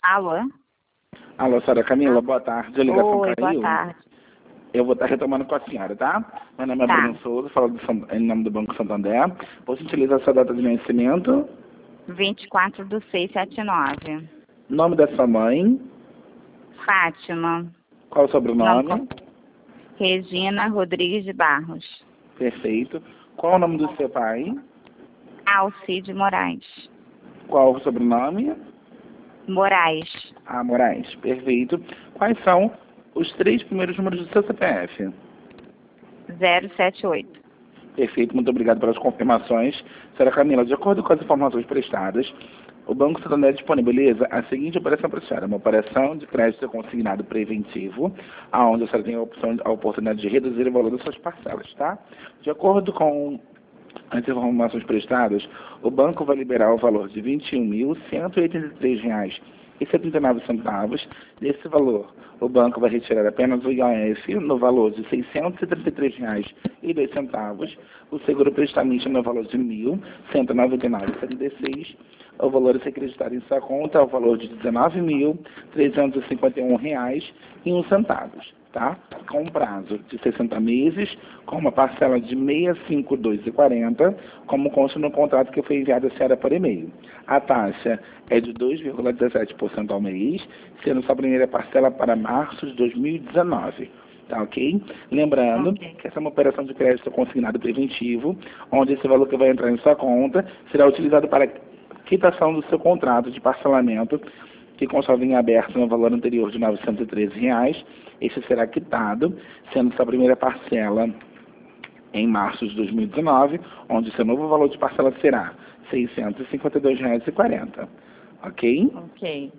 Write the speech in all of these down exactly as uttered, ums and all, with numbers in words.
Alô? Alô, senhora Camila, boa tarde. A ligação Oi, caiu. boa tarde. Eu vou estar retomando com a senhora, tá? Meu nome é Tá. Bruno Souza, falo do San- em nome do Banco Santander. Posso utilizar a sua data de nascimento? vinte e quatro do seis setenta e nove. Nome da sua mãe? Fátima. Qual o Nome sobrenome? com- Regina Rodrigues de Barros. Perfeito. Qual o nome do seu pai? Alcide Moraes. Qual o sobrenome? Moraes. Ah, Moraes. Perfeito. Quais são os três primeiros números do seu C P F? zero sete oito. Perfeito, muito obrigado pelas confirmações. Senhora Camila, de acordo com as informações prestadas, o Banco Santander disponibiliza a seguinte operação para a senhora, uma operação de crédito consignado preventivo, onde a senhora tem a, opção, a oportunidade de reduzir o valor das suas parcelas, tá? De acordo com as informações prestadas, o banco vai liberar o valor de vinte e um mil cento e oitenta e três reais e setenta e nove centavos. Desse valor, o banco vai retirar apenas o I O F no valor de seiscentos e trinta e três reais e dois centavos, o seguro prestamista no valor de mil cento e noventa e nove reais e setenta e seis centavos, o valor a ser acreditado em sua conta é o valor de dezenove mil trezentos e cinquenta e um reais e um centavos, tá? Com um prazo de sessenta meses, com uma parcela de seiscentos e cinquenta e dois reais e quarenta centavos, como consta no contrato que foi enviado à senhora por e-mail. A taxa é de dois vírgula dezessete por cento ao mês, sendo sua primeira parcela para março de dois mil e dezenove. Tá, ok? Lembrando Ok. que essa é uma operação de crédito consignado preventivo, onde esse valor que vai entrar em sua conta será utilizado para quitação do seu contrato de parcelamento, que constava em aberto no valor anterior de novecentos e treze reais. Esse será quitado, sendo sua primeira parcela em março de dois mil e dezenove, onde seu novo valor de parcela será seiscentos e cinquenta e dois reais e quarenta centavos. Ok? Ok.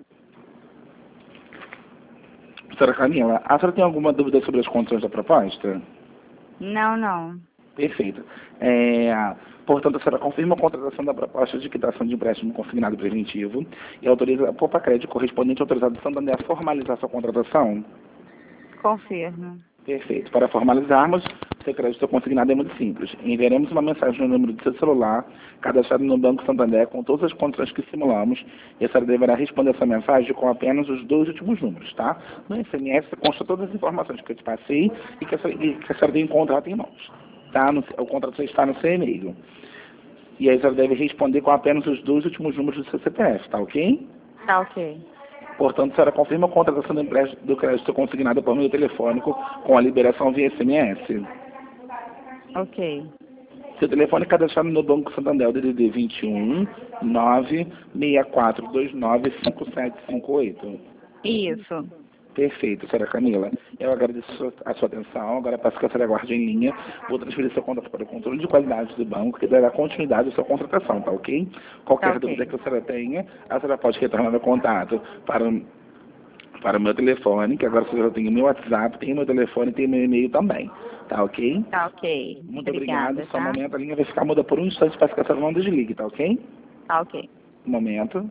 Senhora Camila, a senhora tem alguma dúvida sobre as condições da proposta? Não, não. Perfeito. É, portanto, a senhora confirma a contratação da proposta de quitação de empréstimo consignado preventivo e autoriza a Poupa Crédito correspondente autorizado do Santander a formalizar sua contratação? Confirmo. Perfeito. Para formalizarmos, seu crédito consignado é muito simples. Enviaremos uma mensagem no número do seu celular, cadastrado no Banco Santander, com todas as condições que simulamos, e a senhora deverá responder essa mensagem com apenas os dois últimos números, tá? No S M S consta todas as informações que eu te passei e que a senhora, e que a senhora tem um contrato em mãos. Tá? No, o contrato já está no seu e-mail. E aí a senhora deve responder com apenas os dois últimos números do seu C P F, tá ok? Tá ok. Portanto, a senhora confirma a contratação do, empréstimo, do crédito consignado por meio telefônico com a liberação via S M S. Ok. Seu telefone é cadastrado no Banco Santander, o D D D vinte e um, nove seis quatro dois nove, cinco sete cinco oito. Isso. Perfeito, senhora Camila. Eu agradeço a sua, a sua atenção. Agora peço que a senhora aguarde em linha. Vou transferir seu contato para o controle de qualidade do banco, que dará continuidade à sua contratação, tá ok? Qualquer Tá ok. dúvida que a senhora tenha, a senhora pode retornar o contato para, o- para o meu telefone, que agora a senhora tem o meu WhatsApp, tem o meu telefone e tem o meu e-mail também. Tá ok? Tá ok. Muito Obrigada, obrigado. Só um tá? momento, a linha vai ficar muda por um instante para que a senhora não desligue, tá ok? Tá ok. Um momento.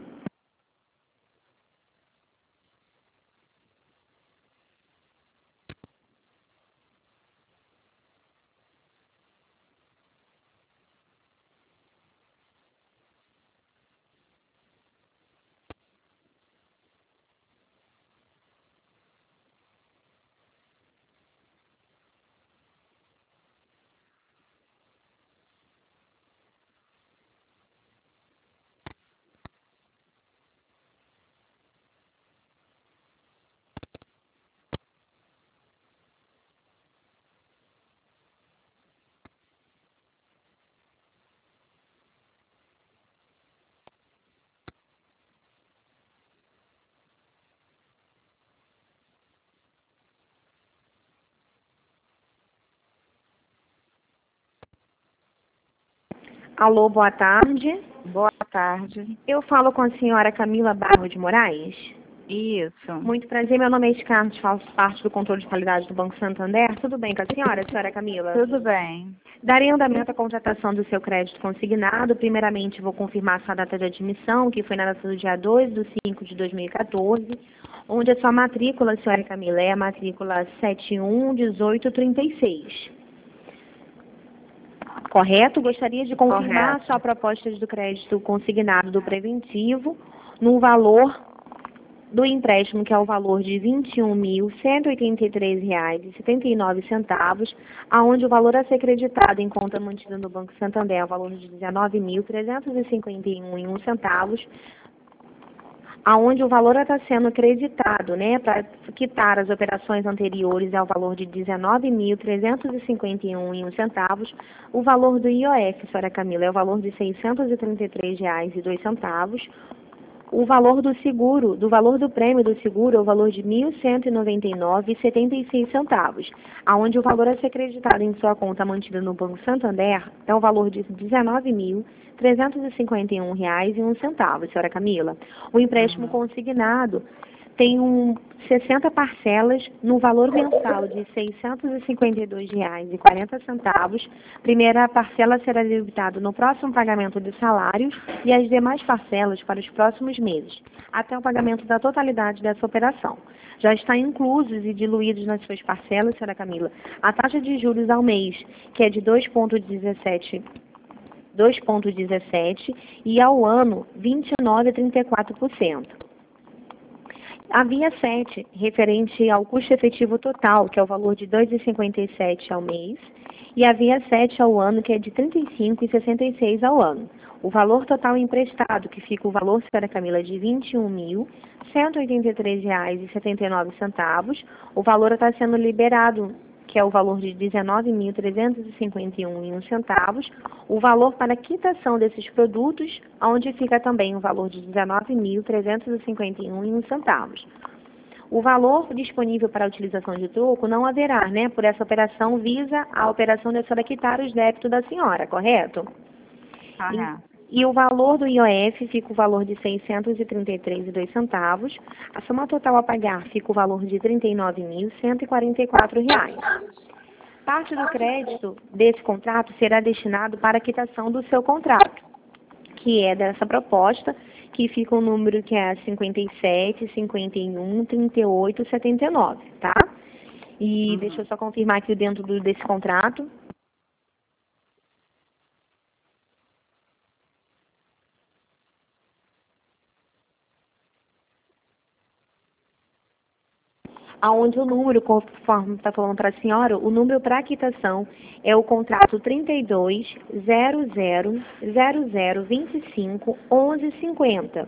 Alô, boa tarde. Boa tarde. Eu falo com a senhora Camila Barro de Moraes. Isso. Muito prazer, meu nome é Scarlett, faço parte do controle de qualidade do Banco Santander. Tudo bem com a senhora, senhora Camila? Tudo bem. Darei andamento à contratação do seu crédito consignado. Primeiramente, vou confirmar sua data de admissão, que foi na data do dia dois de cinco de dois mil e quatorze, onde a sua matrícula, senhora Camila, é a matrícula sete um um oito três seis. Correto? Gostaria de confirmar Correto. a sua proposta do crédito consignado do preventivo no valor do empréstimo, que é o valor de vinte e um mil, cento e oitenta e três reais e setenta e nove centavos, aonde o valor a ser creditado em conta mantida no Banco Santander é o valor de dezenove mil, trezentos e cinquenta e um reais e um centavos, aonde o valor está sendo creditado, né, para quitar as operações anteriores é o valor de dezenove mil, trezentos e cinquenta e um reais e um centavos, o valor do I O F, senhora Camila, é o valor de seiscentos e trinta e três reais e dois centavos, o valor do seguro, do valor do prêmio do seguro é o valor de mil cento e noventa e nove reais e setenta e seis centavos, aonde o valor a ser creditado em sua conta mantida no Banco Santander é o valor de dezenove mil, trezentos e cinquenta e um reais e um centavo, senhora Camila. O empréstimo consignado tem um sessenta parcelas no valor mensal de seiscentos e cinquenta e dois reais e quarenta centavos. Primeira parcela será debitada no próximo pagamento de salários e as demais parcelas para os próximos meses, até o pagamento da totalidade dessa operação. Já está inclusos e diluídos nas suas parcelas, senhora Camila, a taxa de juros ao mês, que é de dois vírgula dezessete dois vírgula dezessete e ao ano vinte e nove vírgula trinta e quatro por cento. A via sete, referente ao custo efetivo total, que é o valor de dois vírgula cinquenta e sete ao mês, e a via sete ao ano, que é de trinta e cinco vírgula sessenta e seis ao ano. O valor total emprestado, que fica o valor, senhora Camila, de vinte e um mil, cento e oitenta e três reais e setenta e nove centavos. O valor está sendo liberado, que é o valor de dezenove mil, trezentos e cinquenta e um reais e um centavos, o valor para quitação desses produtos, onde fica também o valor de dezenove mil, trezentos e cinquenta e um reais e um centavos. O valor disponível para a utilização de troco não haverá, né? Por essa operação visa a operação da senhora quitar os débitos da senhora, correto? Aham. E, e o valor do I O F fica o valor de seiscentos e trinta e três reais e dois centavos. A soma total a pagar fica o valor de trinta e nove mil, cento e quarenta e quatro reais. Parte do crédito desse contrato será destinado para a quitação do seu contrato, que é dessa proposta, que fica o número que é cinquenta e sete, cinquenta e um, trinta e oito, setenta e nove, tá? E uhum. Deixa eu só confirmar aqui dentro do, desse contrato. Aonde o número, conforme está falando para a senhora, o número para a quitação é o contrato trinta e dois, zero zero, zero zero, vinte e cinco, onze, cinquenta.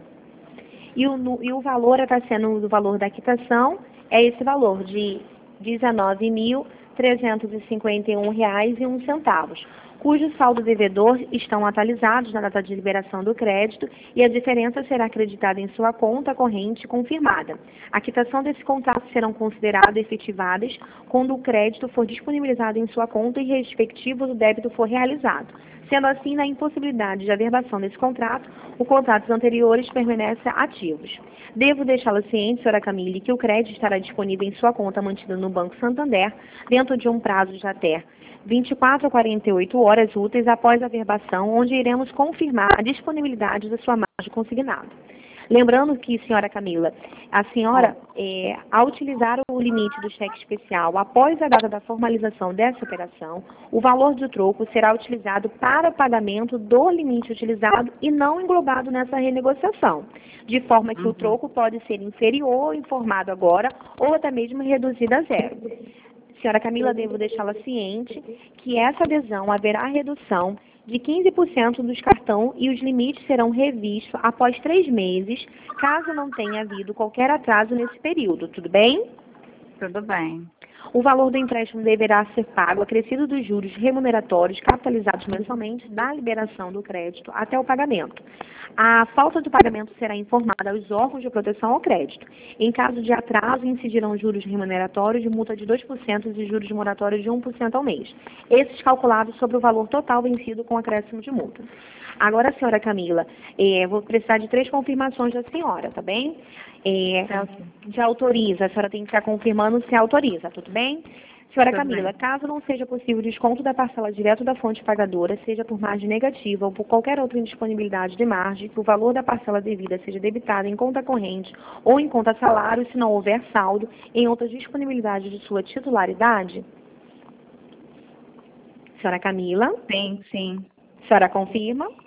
E o, e o valor está sendo, o valor da quitação é esse valor de dezenove mil, trezentos e cinquenta e um reais e um centavos, cujo saldo devedor estão atualizados na data de liberação do crédito e a diferença será acreditada em sua conta corrente confirmada. A quitação desse contrato serão consideradas efetivadas quando o crédito for disponibilizado em sua conta e respectivo do débito for realizado. Sendo assim, na impossibilidade de averbação desse contrato, os contratos anteriores permanecem ativos. Devo deixá-la ciente, senhora Camille, que o crédito estará disponível em sua conta mantida no Banco Santander dentro de um prazo de até vinte e quatro a quarenta e oito horas úteis após a averbação, onde iremos confirmar a disponibilidade da sua margem consignada. Lembrando que, senhora Camila, a senhora, é, ao utilizar o limite do cheque especial após a data da formalização dessa operação, o valor do troco será utilizado para pagamento do limite utilizado e não englobado nessa renegociação, de forma que uhum. o troco pode ser inferior, informado agora, ou até mesmo reduzido a zero. Senhora Camila, devo deixá-la ciente que essa adesão haverá redução de quinze por cento dos cartões e os limites serão revistos após três meses, caso não tenha havido qualquer atraso nesse período, tudo bem? Tudo bem. O valor do empréstimo deverá ser pago acrescido dos juros remuneratórios capitalizados mensalmente da liberação do crédito até o pagamento. A falta de pagamento será informada aos órgãos de proteção ao crédito. Em caso de atraso, incidirão juros remuneratórios de multa de dois por cento e juros moratórios de um por cento ao mês. Esses calculados sobre o valor total vencido com acréscimo de multa. Agora, senhora Camila, eh, vou precisar de três confirmações da senhora, tá bem? É, já autoriza, a senhora tem que estar confirmando se autoriza, tudo bem? Senhora tudo Camila, bem. Caso não seja possível o desconto da parcela direto da fonte pagadora, seja por margem negativa ou por qualquer outra indisponibilidade de margem, que o valor da parcela devida seja debitado em conta corrente ou em conta salário, se não houver saldo, em outra disponibilidade de sua titularidade? Senhora Camila? Sim, sim. A senhora confirma?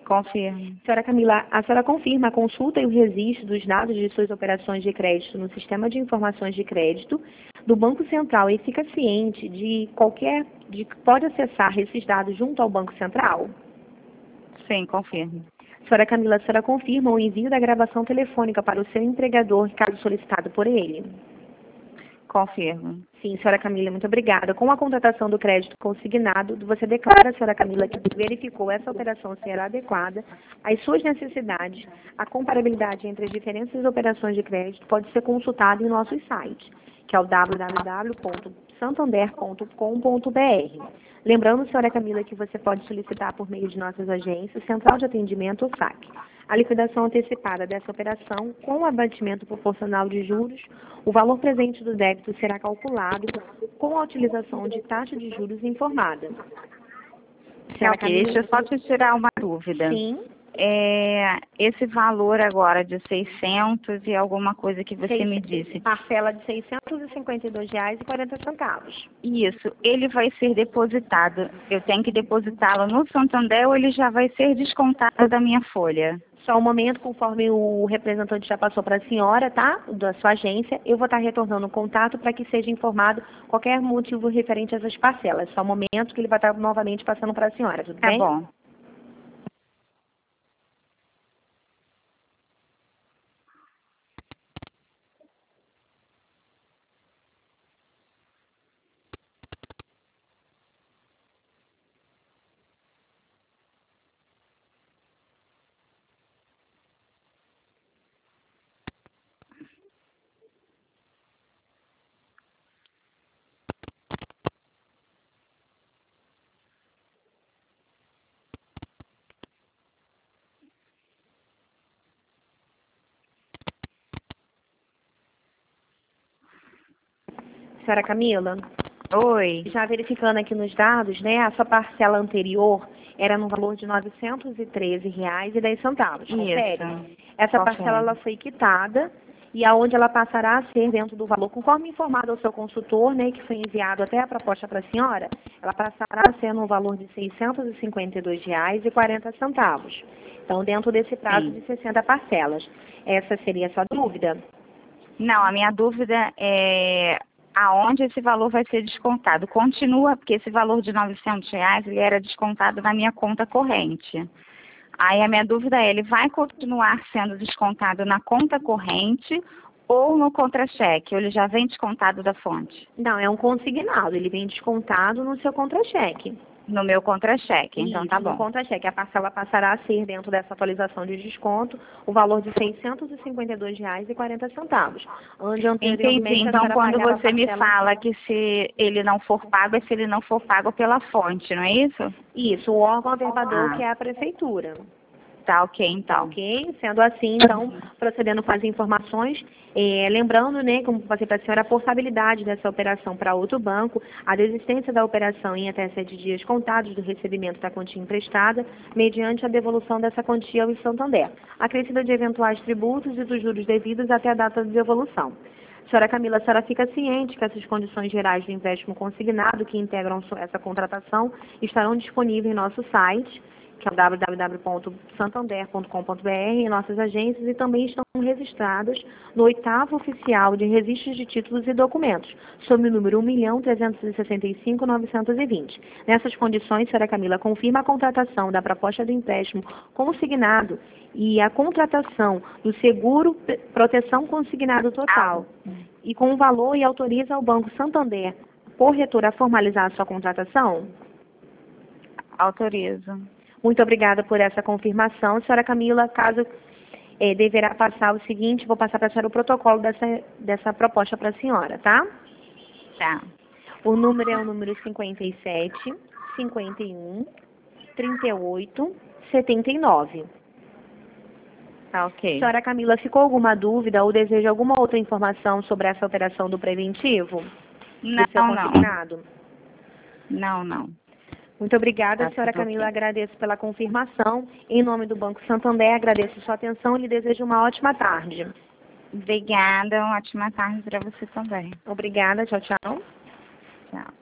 Confirmo. Senhora Camila, a senhora confirma a consulta e o registro dos dados de suas operações de crédito no Sistema de Informações de Crédito do Banco Central e fica ciente de qualquer, de que pode acessar esses dados junto ao Banco Central? Sim, confirmo. Senhora Camila, a senhora confirma o envio da gravação telefônica para o seu empregador, caso solicitado por ele? Confirmo. Sim, senhora Camila, muito obrigada. Com a contratação do crédito consignado, você declara, senhora Camila, que verificou essa operação ser adequada às suas necessidades. A comparabilidade entre as diferentes operações de crédito pode ser consultada em nosso site, que é o w w w ponto santander ponto com ponto b r. Lembrando, senhora Camila, que você pode solicitar por meio de nossas agências, Central de Atendimento ou S A C, a liquidação antecipada dessa operação com o abatimento proporcional de juros. O valor presente do débito será calculado com a utilização de taxa de juros informada. Senhora Camila, deixa eu só te tirar uma dúvida. Sim. É, esse valor agora de seiscentos e alguma coisa que você Seis- me disse. Parcela de seiscentos e cinquenta e dois reais e quarenta centavos. Isso, ele vai ser depositado. Eu tenho que depositá-lo no Santander ou ele já vai ser descontado da minha folha? Só um momento, conforme o representante já passou para a senhora, tá? Da sua agência, eu vou estar retornando o contato para que seja informado qualquer motivo referente a essas parcelas. Só um momento que ele vai estar novamente passando para a senhora, tudo Tá bem? bom. Senhora Camila, Oi. já verificando aqui nos dados, né, a sua parcela anterior era no valor de novecentos e treze reais e dez centavos. Confere? Isso. Essa Confere. parcela ela foi quitada e aonde ela passará a ser dentro do valor, conforme informado ao seu consultor, né, que foi enviado até a proposta para a senhora, ela passará a ser no valor de seiscentos e cinquenta e dois reais e quarenta centavos. Então, dentro desse prazo Sim. de sessenta parcelas. Essa seria a sua dúvida? Não, a minha dúvida é aonde esse valor vai ser descontado. Continua, porque esse valor de novecentos reais ele era descontado na minha conta corrente. Aí a minha dúvida é, ele vai continuar sendo descontado na conta corrente ou no contra-cheque? Ou ele já vem descontado da fonte? Não, é um consignado, ele vem descontado no seu contra-cheque. No meu contra-cheque, então Isso, tá no bom. contra-cheque. A parcela passará a ser, dentro dessa atualização de desconto, o valor de seiscentos e cinquenta e dois reais e quarenta centavos. Onde anteriormente Entendi. a Então, senhora quando pagava a você me parcela- fala que se ele não for pago, é se ele não for pago pela fonte, não é isso? Isso, o órgão averbador, Ah. que é a prefeitura. Tá ok, então. Ok? Sendo assim, então, procedendo com as informações, eh, lembrando, né, como passei para a senhora, a portabilidade dessa operação para outro banco, a desistência da operação em até sete dias contados do recebimento da quantia emprestada, mediante a devolução dessa quantia ao Santander, acrescida de eventuais tributos e dos juros devidos até a data de devolução. Senhora Camila, a senhora fica ciente que essas condições gerais do empréstimo consignado que integram essa contratação estarão disponíveis em nosso site, que é o w w w ponto santander ponto com ponto b r, em nossas agências, e também estão registradas no oitavo oficial de registros de títulos e documentos, sob o número um milhão trezentos e sessenta e cinco mil novecentos e vinte. Nessas condições, senhora Camila, confirma a contratação da proposta do empréstimo consignado e a contratação do seguro proteção consignado total, e com o valor, e autoriza ao Banco Santander, corretor, a formalizar a sua contratação? Autorizo. Muito obrigada por essa confirmação. Senhora Camila, caso eh, deverá passar o seguinte, vou passar para a senhora o protocolo dessa, dessa proposta para a senhora, tá? Tá. O número é o número cinquenta e sete, cinquenta e um, trinta e oito, setenta e nove. Tá ok. Senhora Camila, ficou alguma dúvida ou deseja alguma outra informação sobre essa operação do preventivo? Não, do seu não. consignado? Não, não. Muito obrigada, Tá senhora tudo Camila. ok. Agradeço pela confirmação. Em nome do Banco Santander, agradeço sua atenção e lhe desejo uma ótima tarde. Obrigada, uma ótima tarde para você também. Obrigada. Tchau, tchau. Tchau.